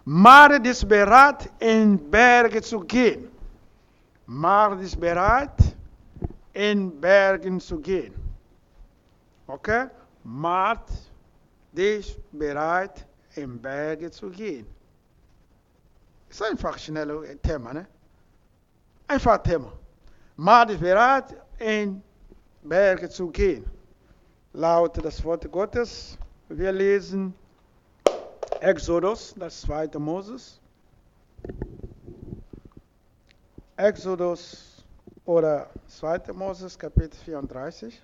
Marit ist bereit, in Berge zu gehen. Marit ist bereit, in Bergen zu gehen. Okay? Marit ist bereit, in Berge zu gehen. Ist einfach schnell Thema, ne? Einfach Thema. Marit ist bereit, in Berge zu gehen. Laut das Wort Gottes, wir lesen Exodus, das 2. Moses. Exodus oder 2. Moses, Kapitel 34.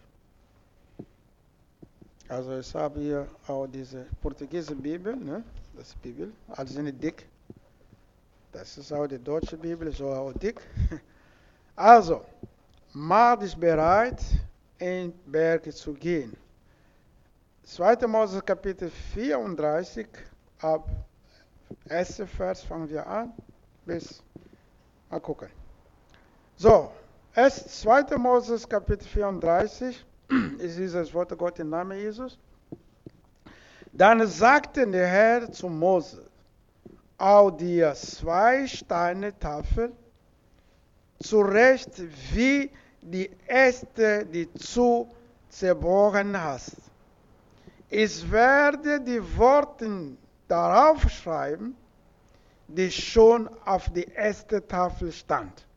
Also ich habe hier auch diese portugiesische Bibel, ne? Das ist Bibel, also nicht dick. Das ist auch die deutsche Bibel, so auch dick. Also, Marit ist bereit, in Berge zu gehen. 2. Moses Kapitel 34, ab 1. Vers fangen wir an, bis, mal gucken. So, 2. Moses Kapitel 34, ist dieses Wort Gott im Namen Jesus. Dann sagte der Herr zu Mose, auch dir 2 Steinetafeln, zurecht wie die erste, die du zerbrochen hast. Ich werde die Worte darauf schreiben, die schon auf die erste Tafel stand.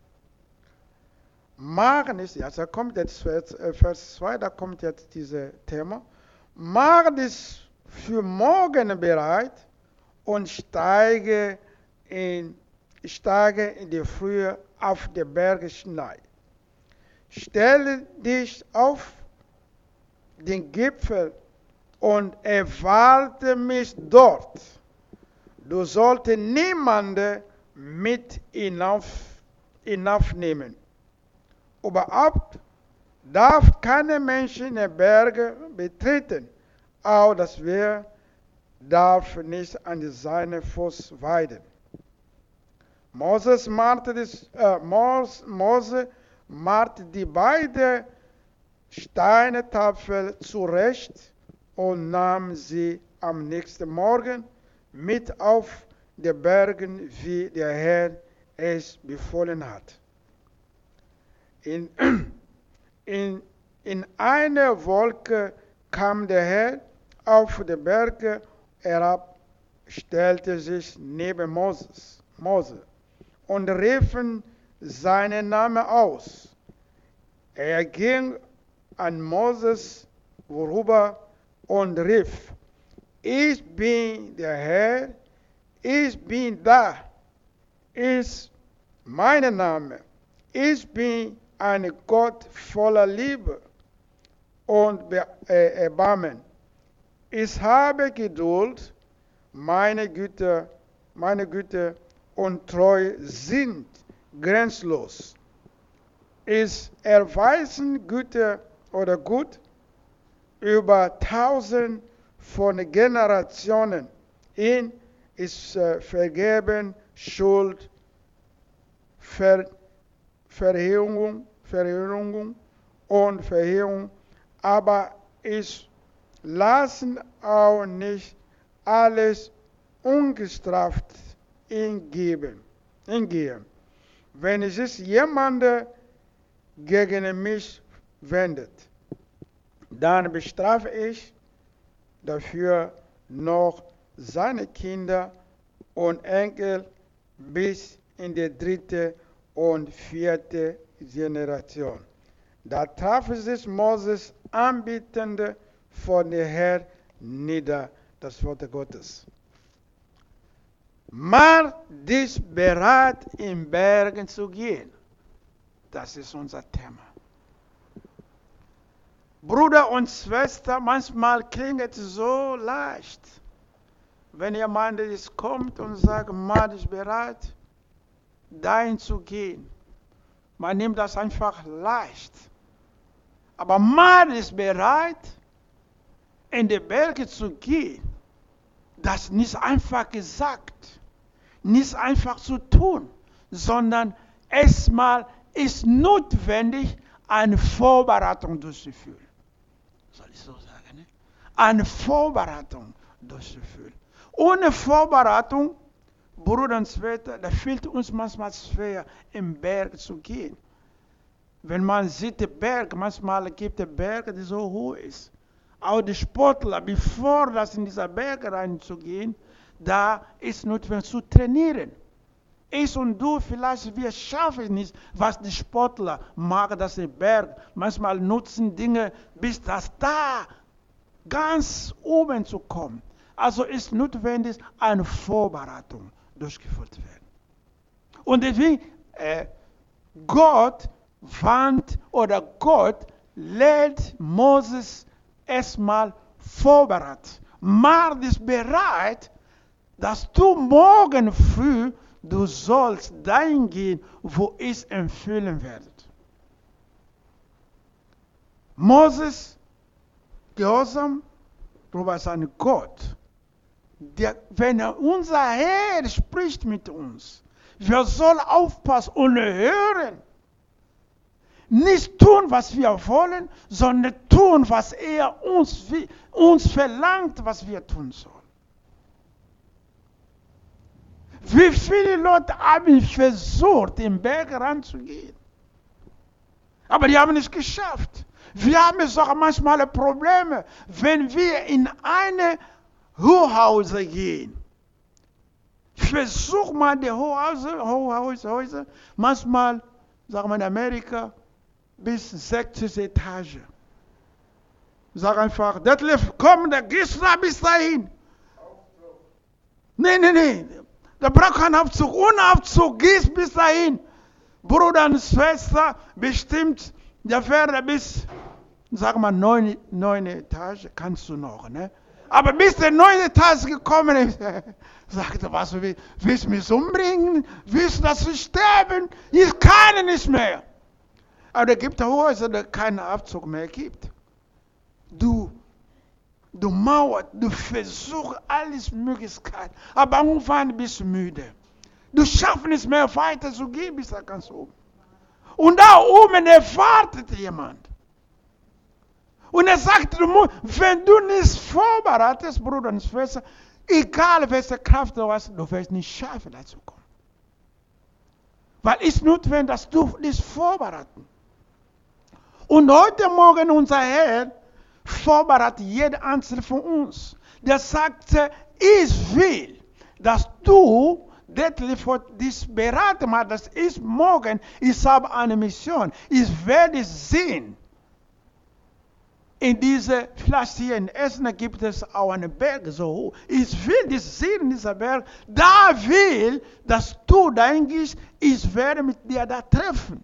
Machen ist, also kommt jetzt Vers 2, da kommt jetzt dieses Thema. Macht es für morgen bereit und steige in die Frühe auf die Berge hinein. Stelle dich auf den Gipfel und erwarte mich dort. Du solltest niemanden mit hinaufnehmen. Überhaupt darf keine Mensch in den Berge betreten, auch das Wehr darf nicht an seinen Fuß weiden. Mose machte die beiden Steinetafeln zurecht und nahm sie am nächsten Morgen mit auf die Berge, wie der Herr es befohlen hat. In einer Wolke kam der Herr auf die Berge herab, stellte sich neben Mose und riefen seinen Namen aus. Er ging an Moses vorüber und rief, ich bin der Herr, ich bin da, ist mein Name, ich bin ein Gott voller Liebe und Erbarmen. Ich habe Geduld, meine Güte und Treue sind grenzlos. Ich erweise Güte oder Gut über 1000 von Generationen. Ihn ist vergeben Schuld, Verheerung und Verheerung, aber ich lasse auch nicht alles ungestraft hingehen. Wenn sich jemand gegen mich wendet, dann bestrafe ich dafür noch seine Kinder und Enkel bis in die 3. und 4. Generation. Da traf sich Moses anbietend vor dem Herrn nieder, das Wort Gottes. Macht dich bereit, in Bergen zu gehen. Das ist unser Thema. Bruder und Schwester, manchmal klingt es so leicht, wenn jemand kommt und sagt, macht dich bereit, dahin zu gehen. Man nimmt das einfach leicht. Aber man ist bereit, in die Berge zu gehen. Das ist nicht einfach gesagt, nicht einfach zu tun, sondern erstmal ist notwendig, eine Vorbereitung durchzuführen. Soll ich so sagen? Ne? Eine Vorbereitung durchzuführen. Ohne Vorbereitung Bruder und Schwester, da fällt uns manchmal schwer, im Berg zu gehen. Wenn man sieht den Berg, manchmal gibt es Berge, die so hoch ist. Auch die Sportler, bevor das in dieser Berge reinzugehen, da ist notwendig zu trainieren. Ich und du, vielleicht wir schaffen nicht, was die Sportler machen, das im Berg. Manchmal nutzen Dinge, bis das da ganz oben zu kommen. Also ist notwendig, eine Vorbereitung durchgeführt werden. Und deswegen, Gott lädt Moses erstmal vorbereitet. Mach dich bereit, dass du morgen früh, du sollst dahin gehen, wo ich empfehlen werde. Moses, gehorsam, darüber sein Gott. Wenn unser Herr spricht mit uns, wir sollen aufpassen und hören. Nicht tun, was wir wollen, sondern tun, was er uns verlangt, was wir tun sollen. Wie viele Leute haben versucht, den Berg ranzugehen? Aber die haben es geschafft. Wir haben sogar manchmal Probleme, wenn wir in eine Hochhäuser gehen. Versuch mal die Hochhäuser, manchmal, sagen wir in Amerika, bis 60 Etage. Sag einfach, Detlef, komm, da gehst du da bis dahin. Nee. Da braucht kein Aufzug. Ohne Aufzug gehst bis dahin. Bruder und Schwester, bestimmt, der fährt bis, sagen wir, 9 Etage, kannst du noch, ne? Aber bis der 9. Etage gekommen ist, sagte, was willst du mich umbringen? Willst du, dass ich sterben? Ich kann nicht mehr. Aber da gibt es Häuser, da keinen Abzug mehr gibt. Du mauert, du versuchst alles Möglichkeit, aber irgendwann bist du müde. Du schaffst nicht mehr weiter zu gehen bis da ganz oben. Und da oben erwartet jemand. Und er sagt, wenn du nicht vorbereitest, Bruder und Schwester, egal welche Kraft du hast, du wirst nicht schaffen, dazu kommen. Weil es ist notwendig, dass du dich vorbereiten. Und heute Morgen unser Herr vorbereitet jeden Einzelnen von uns. Der sagte, ich will, dass du dich beraten machst, dass ich morgen, ich habe eine Mission. Ich werde sehen. In dieser, vielleicht hier in Essen gibt es auch einen Berg so hoch. Ich will dich sehen in dieser Berg. Da will, dass du dahin gehst, ich werde mit dir da treffen.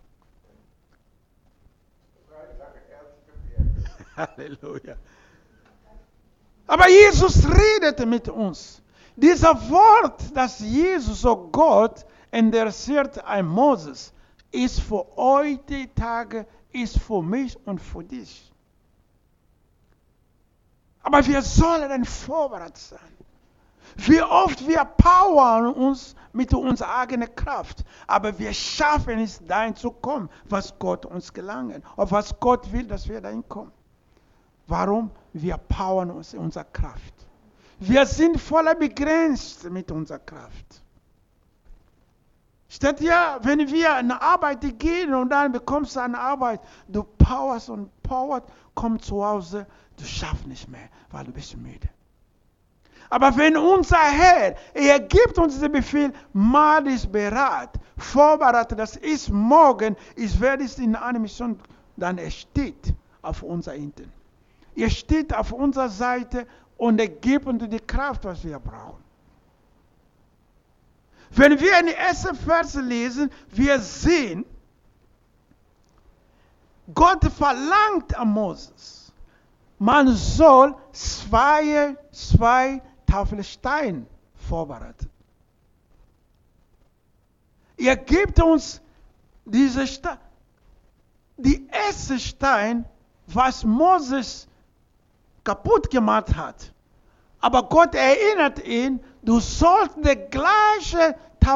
Halleluja. Aber Jesus redete mit uns. Dieser Wort, das Jesus, so Gott, interessiert ein Moses, ist für heute Tage, ist für mich und für dich. Aber wir sollen vorbereitet sein. Wie oft wir powern uns mit unserer eigenen Kraft, aber wir schaffen es, dahin zu kommen, was Gott uns gelangen, auf was Gott will, dass wir dahin kommen. Warum? Wir powern uns in unserer Kraft. Wir sind voller begrenzt mit unserer Kraft. Statt ja, wenn wir in Arbeit gehen und dann bekommst du eine Arbeit, du powerst und powerst, kommst zu Hause, du schaffst nicht mehr, weil du bist müde. Aber wenn unser Herr, er gibt uns den Befehl, mal ist bereit, vorbereitet, das ist morgen, ich werde es in einer Mission, dann er steht auf unserer Seite. Er steht auf unserer Seite und er gibt uns die Kraft, was wir brauchen. Wenn wir in den ersten Vers lesen, wir sehen, Gott verlangt an Moses, man soll zwei Tafelsteine vorbereiten. Er gibt uns diese Steine. Die erste Stein, was Moses kaputt gemacht hat. Aber Gott erinnert ihn, du sollst den gleichen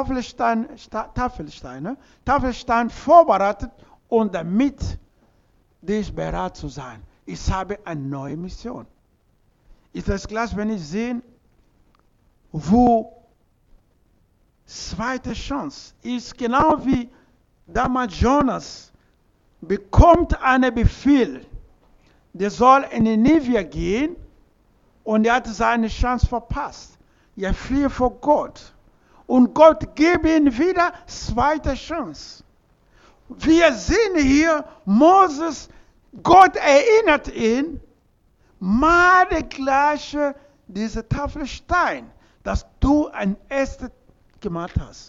Tafelstein vorbereitet und damit dich bereit zu sein. Ich habe eine neue Mission. Ist das klar, wenn ich sehe, wo zweite Chance. Ist genau wie damals Jonas bekommt einen Befehl. Der soll in Nineveh gehen und er hat seine Chance verpasst. Er flieht vor Gott. Und Gott gibt ihm wieder zweite Chance. Wir sehen hier, Moses, Gott erinnert ihn, mal die gleiche, diese Tafelstein, dass du ein erstes gemacht hast.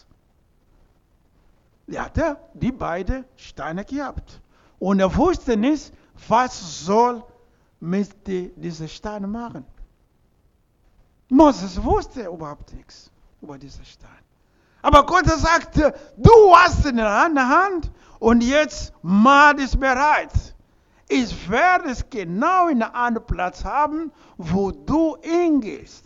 Er hatte die beiden Steine gehabt. Und er wusste nicht, was soll mit diesen Steinen machen. Moses wusste überhaupt nichts über diesen Stein. Aber Gott sagte, du hast ihn in der Hand und jetzt Mann ist bereit. Ich werde es genau in einem anderen Platz haben, wo du hingehst.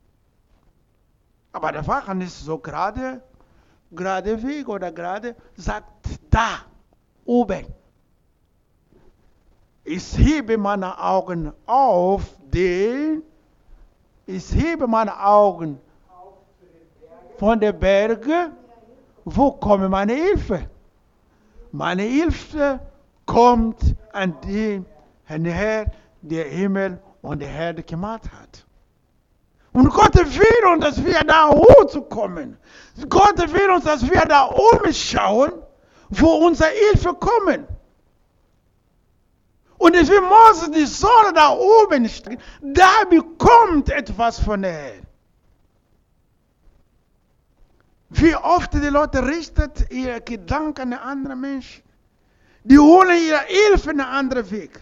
Aber der Fahrer ist so gerade Weg oder gerade sagt, da oben. Ich hebe meine Augen auf den, ich hebe meine Augen von den Bergen, wo kommt meine Hilfe? Meine Hilfe kommt an den Herr, der Himmel und der Erde gemacht hat. Und Gott will uns, dass wir da hochzukommen. Gott will uns, dass wir da umschauen, wo unsere Hilfe kommt. Und es will Moses die Sonne da oben stehen, da bekommt etwas von der Herr. Wie oft die Leute richten ihre Gedanken an andere Menschen. Die holen ihre Hilfe in einen anderen Weg.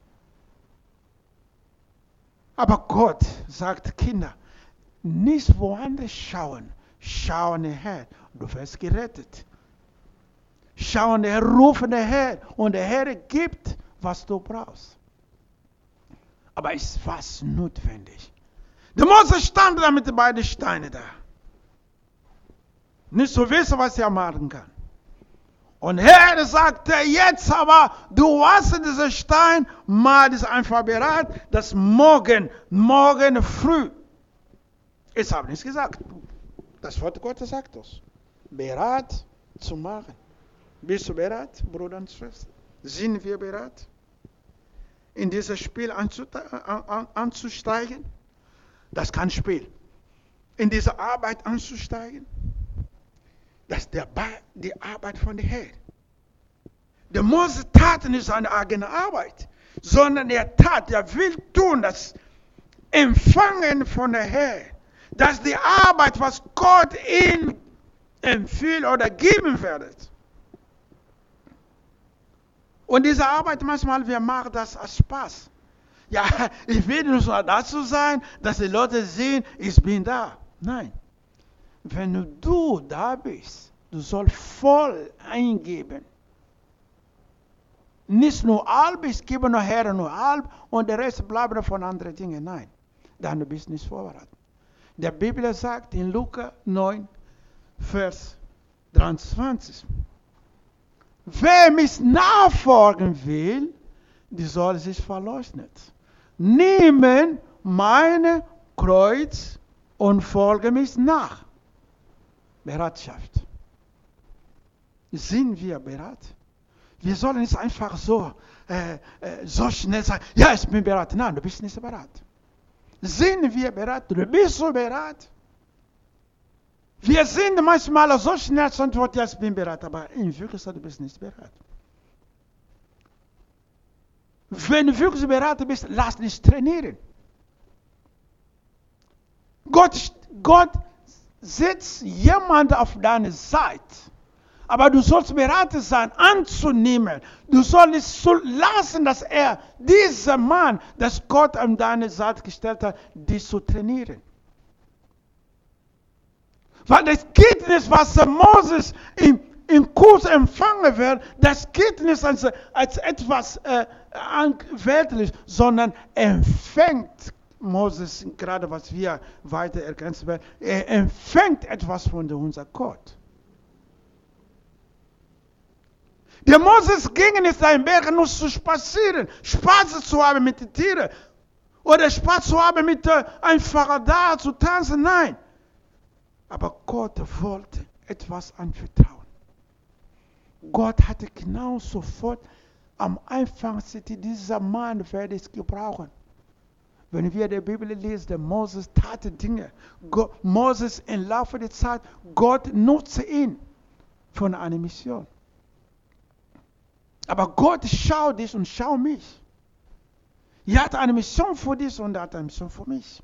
Aber Gott sagt, Kinder, nicht woanders schauen. Schau an den Herrn, du wirst gerettet. Schau an den Herrn, rufe den Herrn und der Herr gibt, was du brauchst. Aber es war notwendig. Der Mose stand da mit den beiden Steinen da. Nicht so wissen, was er machen kann. Und Herr sagte, jetzt aber, du hast diesen Stein, mal ist einfach bereit, dass morgen früh. Ich habe nichts gesagt. Das Wort Gottes sagt es. Bereit zu machen. Bist du bereit, Bruder und Schwester? Sind wir bereit, in dieses Spiel anzusteigen? Das kann Spiel. In diese Arbeit anzusteigen? Das ist die Arbeit von dem Herrn. Der Mose tat nicht seine eigene Arbeit, sondern er will tun, das Empfangen von der Herrn. Das ist die Arbeit, was Gott ihm empfiehlt oder geben wird. Und diese Arbeit manchmal, wir machen das als Spaß. Ja, ich will nicht nur dazu sein, dass die Leute sehen, ich bin da. Nein. Wenn du da bist, du sollst voll eingeben. Nicht nur halb, ich gebe nur Herr nur halb und der Rest bleibt von anderen Dingen. Nein, dann bist du nicht vorbereitet. Der Bibel sagt in Lukas 9, Vers 23, wer mich nachfolgen will, die soll sich verleugnen. Nehmen meine Kreuz und folge mich nach. Bereitschaft. Sind wir bereit? Wir sollen nicht einfach so schnell sagen, ja, ich bin bereit. Nein, du bist nicht bereit. Sind wir bereit? Du bist so bereit? Wir sind manchmal so schnell zu antworten, ja, ich bin bereit, aber in Wirklichkeit, du bist nicht bereit. Wenn du wirklich bereit bist, lass dich trainieren. Gott setzt jemand auf deine Seite. Aber du sollst bereit sein, anzunehmen. Du sollst nicht so lassen, dass dieser Mann, das Gott an deine Seite gestellt hat, dich zu trainieren. Weil das geht nicht, was Moses in Kurs empfangen wird, das geht nicht als etwas weltlich, sondern empfängt Moses, gerade was wir weiter ergänzen werden, er empfängt etwas von unserem Gott. Der Moses ging in seinen Bergen nur zu spazieren, Spaß zu haben mit den Tieren oder Spaß zu haben mit einfach da zu tanzen, nein. Aber Gott wollte etwas anvertrauen. Gott hatte genau sofort am Anfang dieser Mann werde ich gebrauchen. Wenn wir die Bibel lesen, der Moses tat Dinge. Moses im Laufe der Zeit, Gott nutzte ihn für eine Mission. Aber Gott schaut dich und schaut mich. Er hat eine Mission für dich und er hat eine Mission für mich.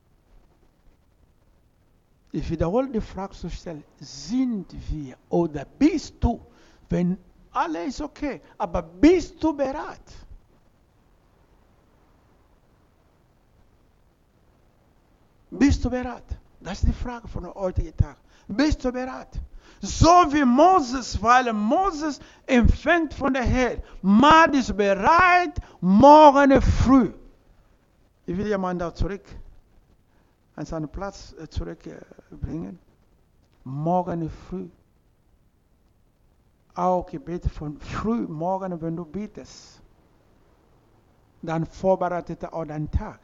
Ich wiederhole die Frage zu stellen, sind wir oder bist du, wenn alles ist okay, aber bist du bereit? Bist du bereit? Das ist die Frage von heutigen Tag. Bist du bereit? So wie Moses, weil Moses empfängt von der Herr. Man ist bereit, morgen früh. Ich will jemanden da zurück an seinen Platz zurückbringen. Morgen früh. Auch Gebet von früh, morgen, wenn du betest. Dann vorbereitet er auch deinen Tag.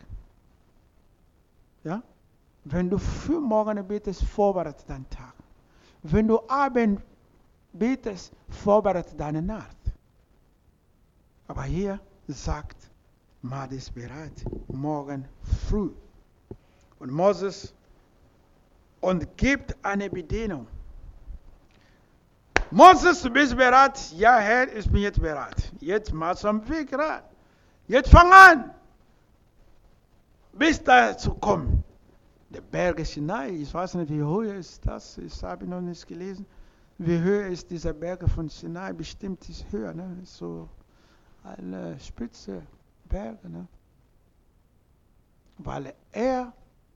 Ja? Wenn du früh morgen betest, vorbereitet deinen Tag. Wenn du abend betest, vorbereitet deine Nacht. Aber hier sagt, man ist bereit, morgen früh. Und Moses und gibt eine Bedienung. Moses, du bist bereit? Ja, Herr, ich bin jetzt bereit. Jetzt mach zum Weg ran. Jetzt fang an. Bis dazu kommen. Der Berg Sinai, ich weiß nicht, wie hoch ist das, ich habe noch nicht gelesen. Wie hoch ist dieser Berg von Sinai? Bestimmt ist höher, ne? So eine spitze Berg, ne? Weil er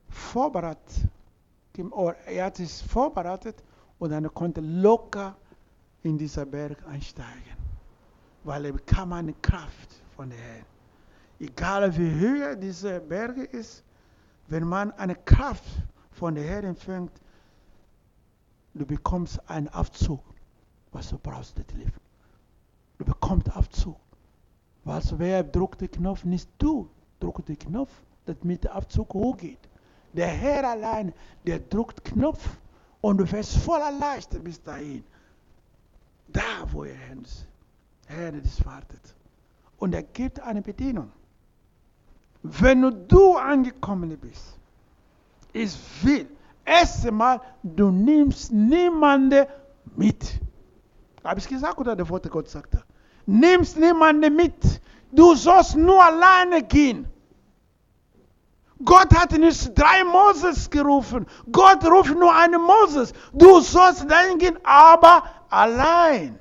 hat es vorbereitet und dann konnte locker in dieser Berg einsteigen. Weil er bekam eine Kraft von der Herrn. Egal wie höher dieser Berg ist, wenn man eine Kraft von der Herr empfängt, du bekommst einen Aufzug, was du brauchst das Leben. Du bekommst Aufzug. Weil wer drückt den Knopf? Nicht du drückst den Knopf, damit der Aufzug hochgeht. Der Herr allein, der drückt den Knopf und du wirst voller Leicht bis dahin. Da, wo er Herr das wartet. Und er gibt eine Bedienung. Wenn du angekommen bist, ich will, erst einmal, du nimmst niemanden mit. Habe ich gesagt oder der Worte Gott sagt? Nimmst niemanden mit. Du sollst nur alleine gehen. Gott hat nicht 3 Moses gerufen. Gott ruft nur einen Moses. Du sollst dahin gehen, aber allein.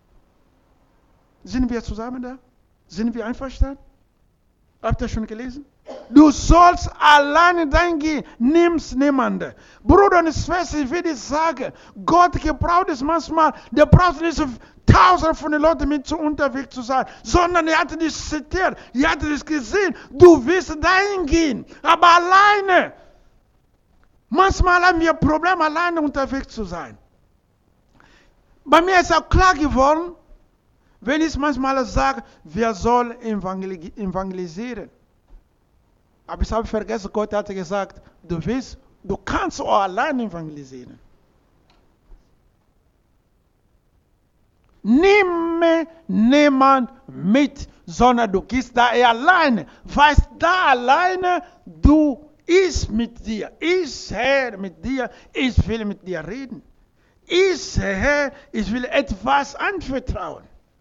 Sind wir zusammen da? Sind wir einverstanden? Habt ihr schon gelesen? Du sollst alleine dahin gehen, nimmst niemanden. Bruder und Schwester, ich will dir sagen, Gott gebraucht es manchmal, der braucht nicht so Tausende von den Leuten mit unterwegs zu sein, sondern er hat dich zitiert, er hat dich gesehen, du willst dahin gehen, aber alleine. Manchmal haben wir Probleme, alleine unterwegs zu sein. Bei mir ist auch klar geworden, wenn ich manchmal sage, wir sollen evangelisieren. Aber ich habe vergessen, Gott hat gesagt, du kannst auch allein evangelisieren. Nimm niemand mit, sondern du gehst da alleine. Weißt da alleine, du ist mit dir. Ich Herr mit dir, ich will mit dir reden. Ich Herr, ich will etwas anvertrauen.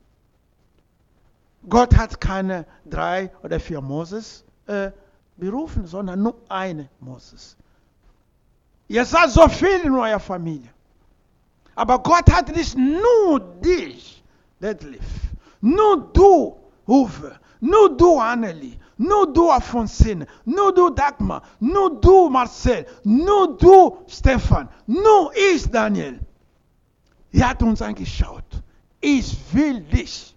Gott hat keine 3 oder 4 Moses berufen, sondern nur eine Moses. Ihr seid so viel in eurer Familie. Aber Gott hat nicht nur dich, Detlef, nur du, Uwe, nur du, Anneli, nur du, Alfonsine, nur du, Dagmar, nur du, Marcel, nur du, Stefan, nur ich, Daniel. Er hat uns angeschaut. Ich will dich.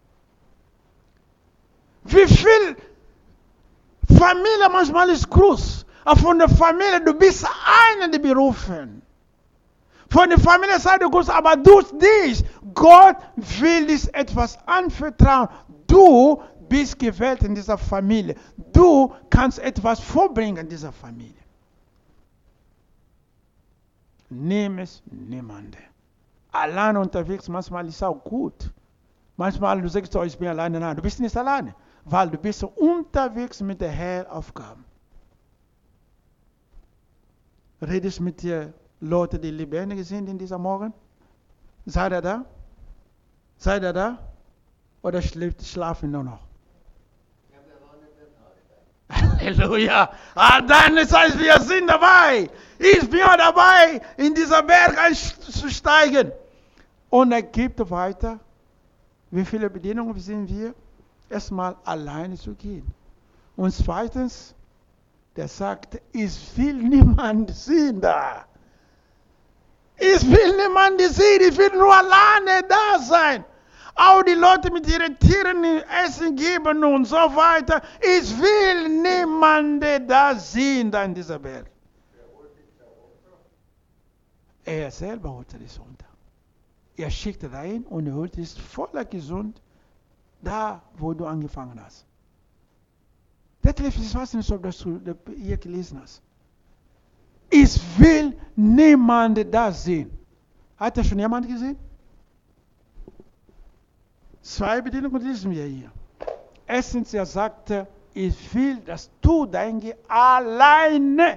Wie viel Familie manchmal ist groß, aber von der Familie, du bist einer, der berufen. Von der Familie sei du groß, aber durch dich, Gott will dich etwas anvertrauen. Du bist gewählt in dieser Familie. Du kannst etwas vorbringen in dieser Familie. nimm es niemanden. Alleine unterwegs, manchmal ist auch gut. Manchmal du sagst, oh, ich bin alleine. Nein, du bist nicht alleine, weil du bist unterwegs mit der Herr Aufgaben. Redest mit den Leuten, die lebendig sind in dieser Morgen? Seid ihr da? Seid ihr da? Oder schlafen nur noch? Halleluja! Dann ist es, wir sind dabei. Ich bin dabei, in dieser Berg einzusteigen. Und er gibt weiter. Wie viele Bedingungen sind wir? Erstmal alleine zu gehen. Und zweitens, der sagt, ich will niemand sehen da. Ich will niemand sehen, ich will nur alleine da sein. Auch die Leute mit ihren Tieren Essen geben und so weiter. Ich will niemanden da sehen, da in dieser Berg. Er selber holte es runter. Er schickte dahin und er holte es voller gesund, da wo du angefangen hast. Detlef, ich weiß nicht, ob du hier gelesen hast. Ich will niemanden da sehen. Hat er schon jemand gesehen? 2 Bedingungen lesen wir hier. Erstens, er sagte, ich will, dass du dahin gehst, alleine.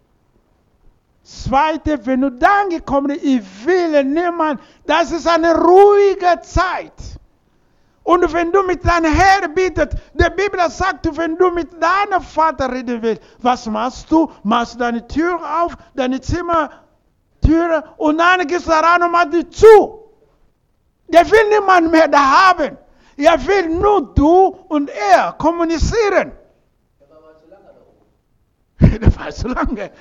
Zweite, wenn du dann gekommen bist, ich will niemanden. Das ist eine ruhige Zeit. Und wenn du mit deinem Herrn bittet, die Bibel sagt, wenn du mit deinem Vater reden willst, was machst du? Machst du deine Tür auf, deine Zimmertüre und dann gehst du rein und machst die zu. Der will niemand mehr da haben. Er will nur du und er kommunizieren. Der war so lange.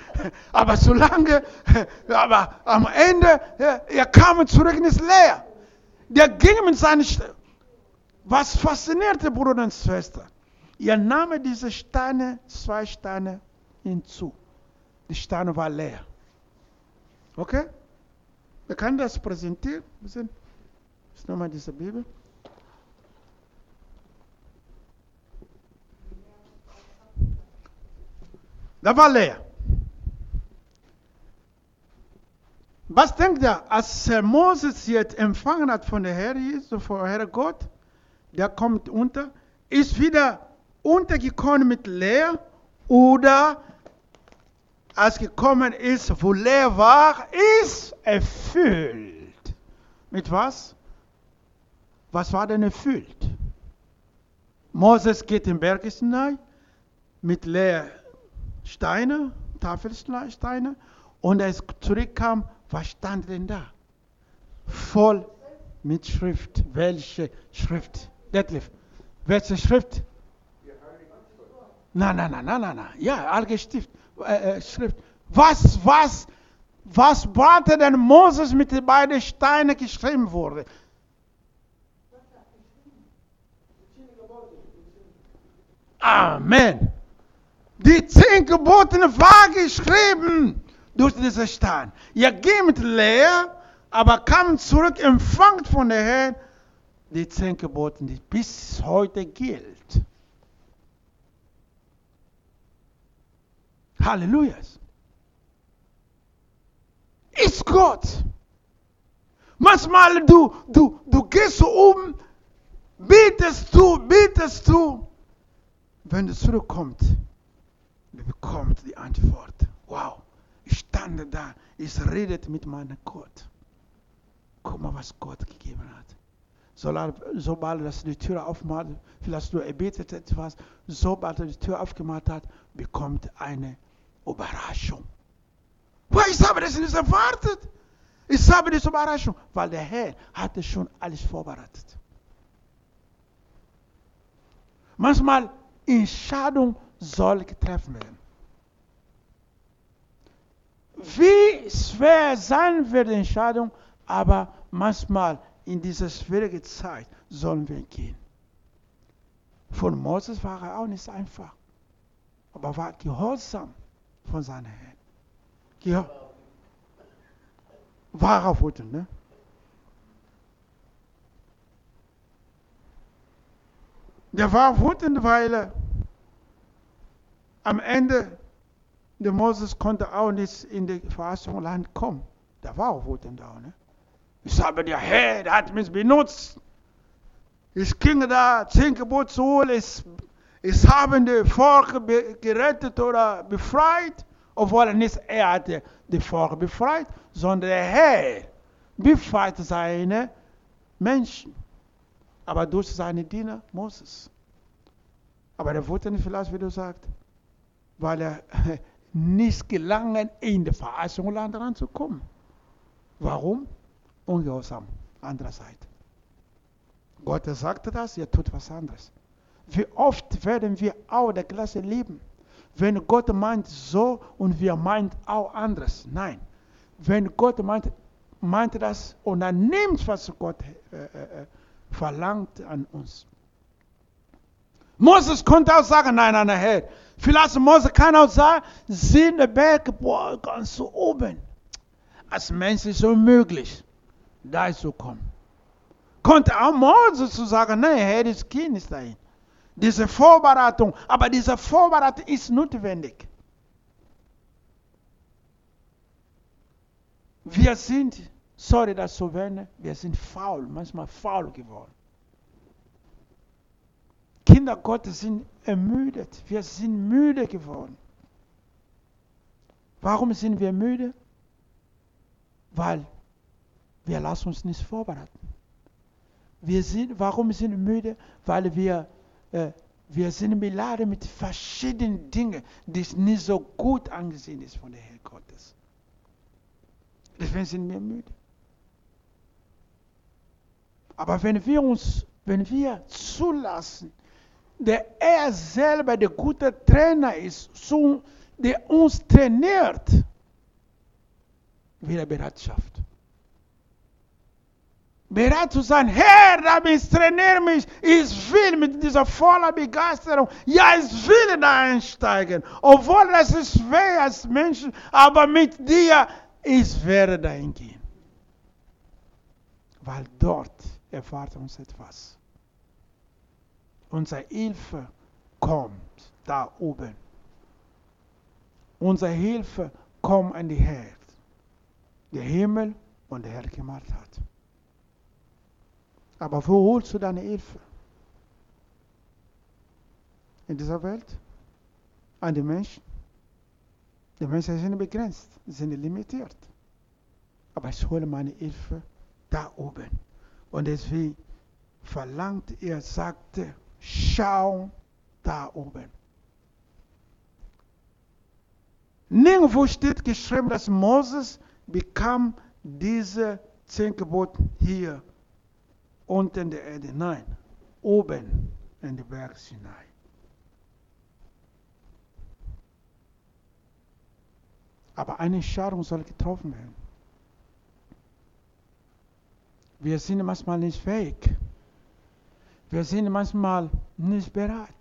Aber am Ende, er kam zurück und ist leer. Der ging mit seinen Was faszinierte Bruder und Schwester? Er nahm diese Steine, 2 Steine hinzu. Die Steine waren leer. Okay? Wir können das präsentieren. Das ist nochmal diese Bibel. Da war leer. Was denkt ihr, als Moses jetzt empfangen hat von der Herr Jesus, von Herr Gott, der kommt unter, ist wieder untergekommen mit leer oder als gekommen ist, wo leer war, ist erfüllt. Mit was? Was war denn erfüllt? Moses geht im Berg hinein mit leer Steine, Tafelsteine, und als er zurückkam, was stand denn da? Voll mit Schrift. Welche Schrift? Detlef, welche Schrift? Nein. Ja, alte Schrift. Was brachte denn Moses mit den beiden Steinen geschrieben wurde? Amen. Die 10 Gebote waren geschrieben durch diesen Stein. Ihr geht leer, aber kam zurück, empfangt von der Herrn die 10 Gebote, die bis heute gilt. Halleluja. Ist Gott. Manchmal du gehst betest du, wenn du zurückkommst, du bekommst die Antwort. Wow, ich stand da, ich redete mit meinem Gott. Guck mal, was Gott gegeben hat. Sobald er die Tür aufmacht, vielleicht du erbetet etwas, sobald er die Tür aufgemacht hat, bekommt eine Überraschung. Weil ich habe das nicht erwartet. Ich habe diese Überraschung, weil der Herr hatte schon alles vorbereitet. Manchmal Entscheidung soll getroffen werden. Wie schwer sein wird die Entscheidung, aber manchmal in dieser schwierigen Zeit sollen wir gehen. Von Moses war er auch nicht einfach, aber war gehorsam von seinem Herrn. War auf Hütten, ne? Der war auf Hütten, weil am Ende der Moses konnte auch nicht in das Verheißungsland kommen. Da war auch wütend da. Ne? Ich habe der Herr, der hat mich benutzt. Ich ging da 10 Gebote zu holen. Ich habe die Volk gerettet oder befreit. Obwohl nicht er hatte die Volk befreit, sondern der Herr befreit seine Menschen. Aber durch seine Diener Moses. Aber der wollte nicht vielleicht, wie du sagst, weil er nicht gelangen, in das Verheißungsland ranzukommen. Warum? Ungehorsam. Andererseits. Gott sagte das, er tut was anderes. Wie oft werden wir auch der Klasse leben? Wenn Gott meint so und wir meint auch anderes. Nein. Wenn Gott meint das und er nimmt, was Gott verlangt an uns. Moses konnte auch sagen, nein, Herr. Vielleicht Moses kann auch sagen, sind der Berg, boah, ganz so oben. Als Mensch ist es unmöglich, da zu kommen. Konnte auch Moses zu sagen, nein, Herr, das Kind ist dahin. Diese Vorbereitung, aber diese Vorbereitung ist notwendig. Wir sind, sorry das zu erwähnen, wir sind faul, manchmal faul geworden. Kinder Gottes sind ermüdet, wir sind müde geworden. Warum sind wir müde? Weil wir lassen uns nicht vorbereiten. Warum sind wir müde? Weil wir sind beladen mit verschiedenen Dingen, die nicht so gut angesehen ist von der Herr Gottes. Deswegen sind wir müde. Aber wenn wir zulassen, der er selber der gute Trainer ist, der uns trainiert, wieder Bereitschaft. Bereit zu sein, Herr, trainiere mich, ich will mit dieser voller Begeisterung, ja, ich will da einsteigen, obwohl das ist schwer als Mensch, aber mit dir, ich werde dahin gehen. Weil dort erwartet uns etwas. Unsere Hilfe kommt da oben. Unsere Hilfe kommt an die Herr, der Himmel und der Herr gemacht hat. Aber wo holst du deine Hilfe? In dieser Welt? An die Menschen? Die Menschen sind begrenzt, sind limitiert. Aber ich hole meine Hilfe da oben. Und deswegen verlangt er, sagte, schau da oben. Nirgendwo steht geschrieben, dass Moses bekam diese 10 Gebote hier unten in der Erde. Nein, oben in den Berg Sinai. Aber eine Entscheidung soll getroffen werden. Wir sind manchmal nicht fähig. Wir sind manchmal nicht bereit.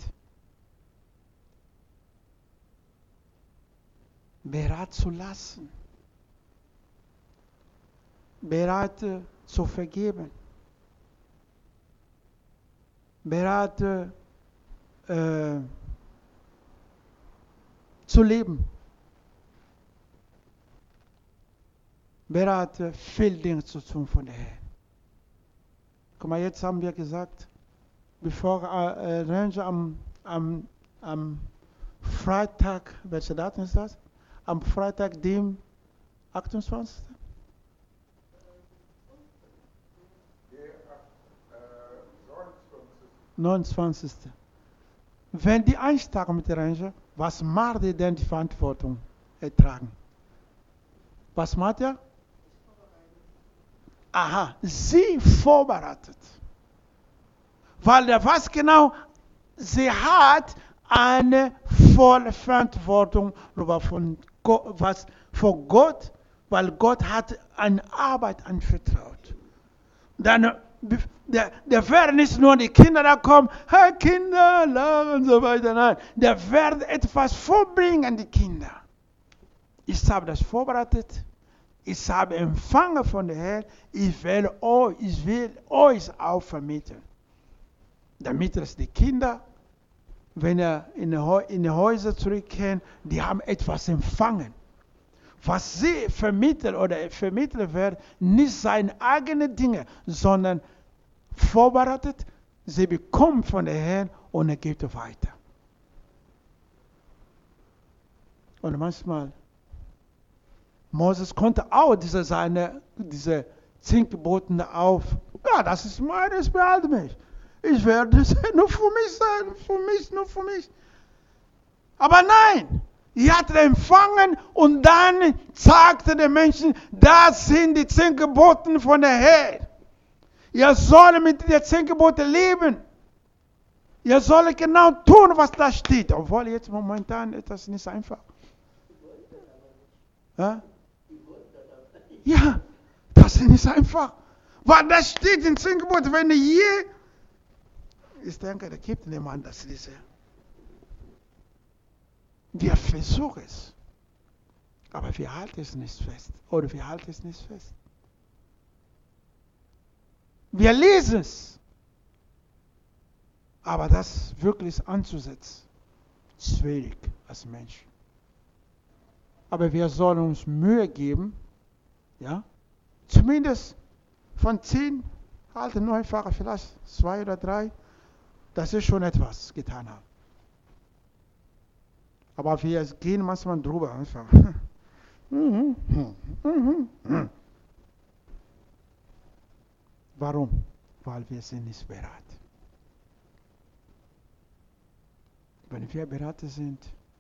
Bereit zu lassen. Bereit zu vergeben. Bereit zu leben. Bereit, viel Dinge zu tun von der Herr. Guck mal, jetzt haben wir gesagt, bevor Ranger am Freitag, welche Datum ist das? Am Freitag, dem 28. 29. Wenn die einsteigen mit der Ranger, was macht ihr denn die Verantwortung ertragen? Was macht ihr? Aha, sie vorbereitet. Weil der was genau, sie hat eine volle Verantwortung von Gott, was vor Gott, weil Gott hat eine Arbeit anvertraut. Dann der werden nicht nur die Kinder da kommen, hey Kinder, la und so weiter, nein. Der wird etwas vorbringen an die Kinder. Ich habe das vorbereitet. Ich habe empfangen von der Herr. Ich will euch auch vermitteln. Damit es die Kinder wenn in die Häuser zurückkehren, die haben etwas empfangen. Was sie vermitteln oder vermittelt wird, nicht seine eigenen Dinge, sondern vorbereitet, sie bekommen von der Herrn und er gibt weiter. Und manchmal, Moses konnte auch diese 10 Gebote auf, ja, das ist meines, behalte mich. Ich werde es nur für mich sein, nur für mich. Aber nein, er hat empfangen und dann sagte der Menschen, das sind die 10 Gebote von der Herr. Ihr sollt mit den 10 Geboten leben. Ihr sollt genau tun, was da steht. Obwohl jetzt momentan ist das nicht einfach. Ja, das ist nicht einfach. Weil das steht in 10 Geboten. Wenn hier, ich denke, da gibt niemand das lesen. Wir versuchen es. Aber wir halten es nicht fest. Oder wir halten es nicht fest. Wir lesen es. Aber das wirklich anzusetzen, ist schwierig als Mensch. Aber wir sollen uns Mühe geben, ja, zumindest von 10, halte 9 Fahrer, vielleicht 2 oder 3, dass wir schon etwas getan haben. Aber wir gehen manchmal drüber einfach. Warum? Weil wir sind nicht bereit. Wenn wir bereit sind,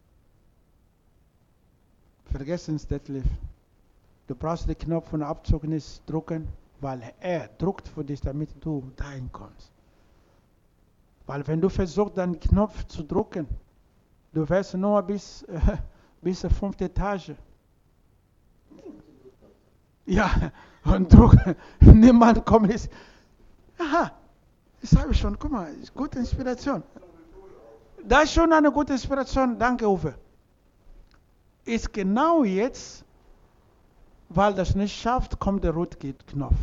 vergessen es, Detlef. Du brauchst den Knopf von der Abzug nicht drücken, weil er drückt für dich, damit du dahin kommst. Weil wenn du versuchst, den Knopf zu drücken, du wirst nur bis zur 5. Etage. Ja, und drücken. Niemand kommt jetzt. Aha, das habe ich schon. Guck mal, ist gute Inspiration. Das ist schon eine gute Inspiration. Danke, Uwe. Ist genau jetzt, weil das nicht schafft, kommt der rote Knopf.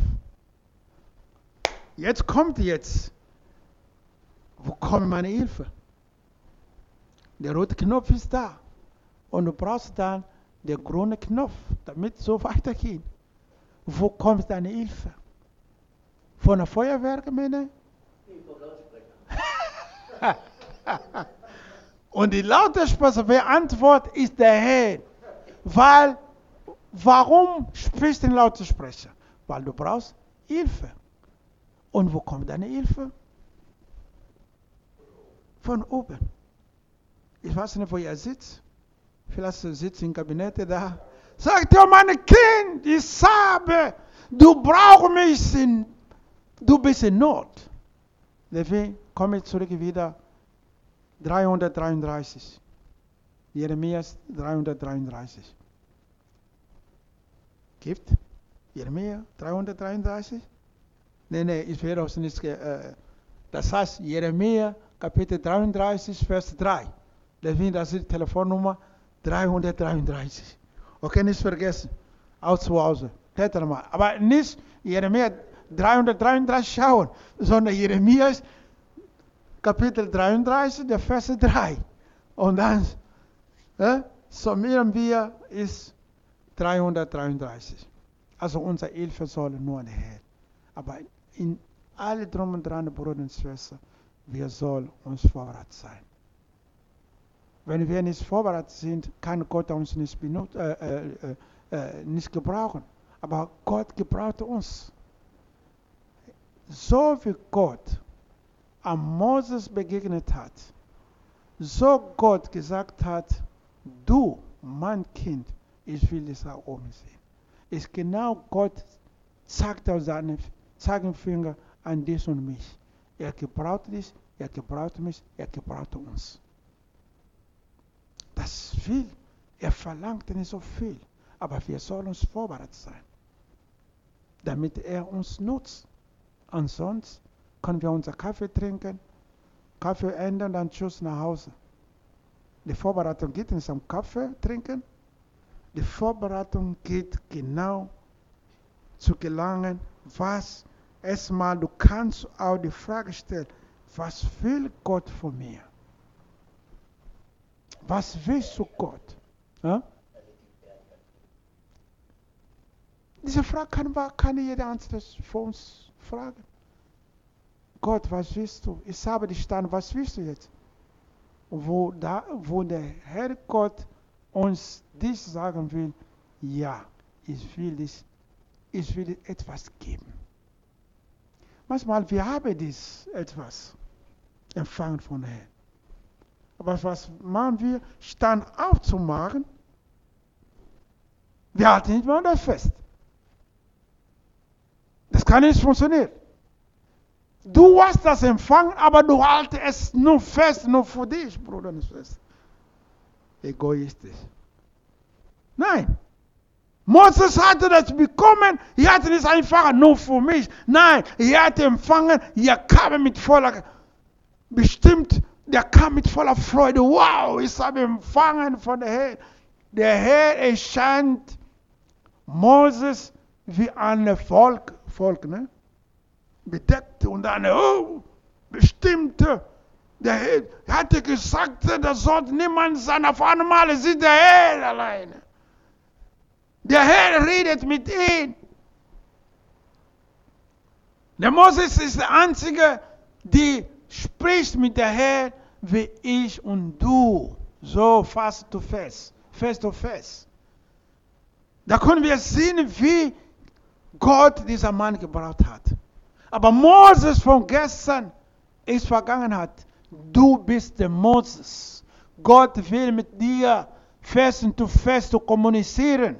Jetzt kommt jetzt. Wo kommt meine Hilfe? Der rote Knopf ist da. Und du brauchst dann den grünen Knopf, damit es so weitergeht. Wo kommt deine Hilfe? Von der Feuerwehrgemeinde? Und die Lautsprecher beantwortet ist der Herr. Weil, warum sprichst du den Lautsprecher? Weil du brauchst Hilfe. Und wo kommt deine Hilfe? Von oben. Ich weiß nicht, wo ihr sitzt. Vielleicht sitzt im Kabinett da. Sagt ihr, mein Kind, ich habe, du brauchst mich, du bist in Not. Deswegen komme ich zurück wieder. 333. Jeremias 333. Gibt? Jeremia 333? Nein, ich werde es nicht. Das heißt, Jeremia Kapitel 33, Vers 3. Deswegen, das ist die Telefonnummer 333. Okay, nicht vergessen. Auch zu Hause. Täter mal. Aber nicht Jeremia 333 schauen, sondern Jeremias Kapitel 33, der Vers 3. Und dann summieren wir, ist 333. Also unsere Hilfe soll nur der Herr. Aber in alle drum und dran, Brüder und Schwestern, wir sollen uns vorbereitet sein. Wenn wir nicht vorbereitet sind, kann Gott uns nicht gebrauchen. Aber Gott gebraucht uns. So wie Gott an Moses begegnet hat, so Gott gesagt hat, du, mein Kind, ich will dich da oben sehen. Ist genau Gott zeigt auf seinen Zeigefinger an dich und mich. Er gebraucht dich, er gebraucht mich, er gebraucht uns. Das ist viel. Er verlangt nicht so viel. Aber wir sollen uns vorbereitet sein, damit er uns nutzt. Ansonsten können wir unser Kaffee trinken, Kaffee ändern, dann tschüss nach Hause. Die Vorbereitung geht nicht um Kaffee trinken. Die Vorbereitung geht genau zu gelangen, was erstmal, du kannst auch die Frage stellen, was will Gott von mir? Was willst du, Gott? Ja? Diese Frage kann jeder andere für uns fragen. Gott, was willst du? Ich habe dich dann, was willst du jetzt? Wo der Herr Gott uns dies sagen will, ja, ich will dir etwas geben. Manchmal, wir haben dies etwas empfangen von Herrn. Aber was machen wir? Stand aufzumachen, wir halten nicht mehr das fest. Das kann nicht funktionieren. Du hast das empfangen, aber du haltest es nur fest, nur für dich, Bruder und Schwester. Egoistisch. Nein. Moses hatte das bekommen, er hatte es einfach nur für mich. Nein, er hat empfangen, er kam mit voller, bestimmt, der kam mit voller Freude. Wow, ich habe empfangen von der Herr. Der Herr erscheint Moses wie ein Volk, ne? Bedeckt und eine, bestimmte. Der Herr hatte gesagt, da sollte niemand sein, auf einmal ist der Herr alleine. Der Herr redet mit ihm. Der Moses ist der Einzige, der spricht mit der Herr, wie ich und du. So face to face. Face to face. Da können wir sehen, wie Gott dieser Mann gebraucht hat. Aber Moses von gestern ist Vergangenheit. Du bist der Moses. Gott will mit dir face to face zu kommunizieren.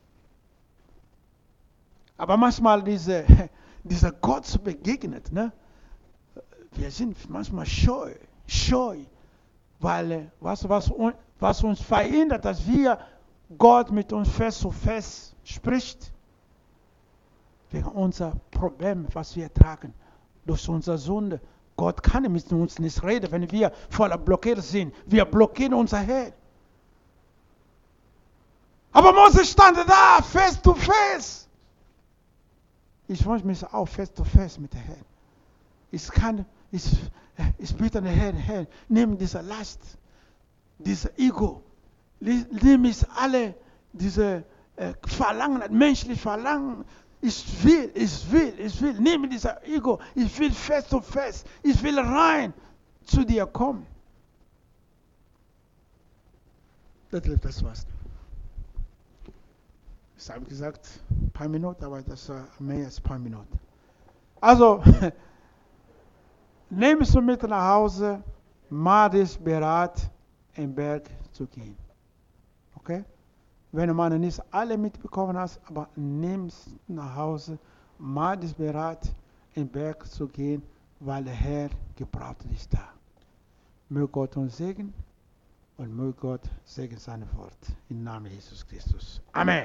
Aber manchmal dieser Gott begegnet, ne? Wir sind manchmal scheu, weil was uns verhindert, dass wir Gott mit uns face to face spricht, wegen unser Problem, was wir tragen, durch unsere Sünde. Gott kann mit uns nicht reden, wenn wir voller blockiert sind. Wir blockieren unser Herr. Aber Moses stand da, face to face. Ich wünsche mich auch face to face mit dem Herrn. Ich bitte den Herrn, nimm diese Last, dieses Ego, nimm es alle, diese Verlangen, menschliche Verlangen. Ich will, nimm dieser Ego, ich will face to face, ich will rein zu dir kommen. Das war's. Ich habe gesagt, ein paar Minuten, aber das war mehr als ein paar Minuten. Also, nimmst du mit nach Hause, mach dich bereit, im Berg zu gehen. Okay? Wenn man nicht alle mitbekommen hat, aber nimm es nach Hause, mach dich bereit, im Berg zu gehen, weil der Herr gebraucht dich da. Möge Gott uns segnen und möge Gott segnen seine Wort. Im Namen Jesus Christus. Amen.